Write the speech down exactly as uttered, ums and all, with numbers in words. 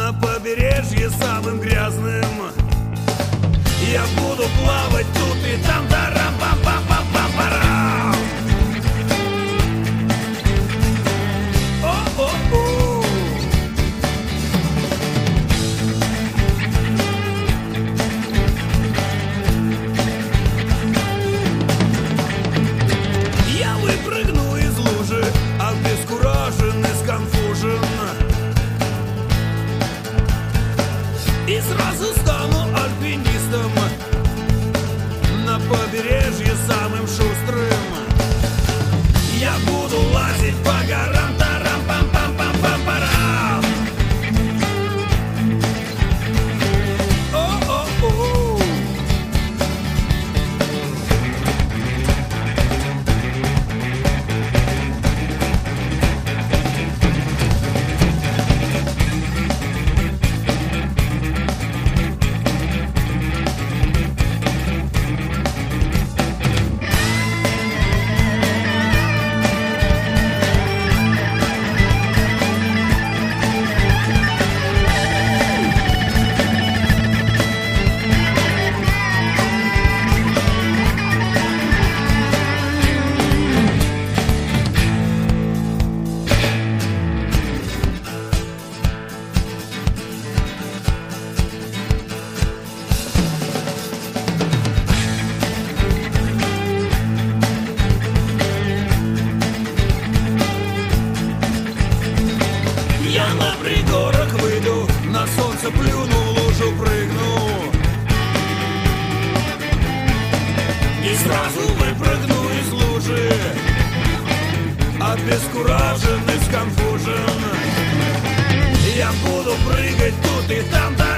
на побережье самым грязным. Я буду плавать тут и там, тарам пам пам пам пам парам. О-о-о. Я выпрыгну из лужи, обескуражен и сконфужен, и сразу стану альпинистом, на побережье самым шустрым. Я буду лазить по горам, тарам пам пам пам пам парам. О-о-о. Я на пригорок выйду, на солнце плюну, в лужу прыгну, и сразу выпрыгну из лужи, обескуражен и сконфужен. Я буду прыгать тут и там,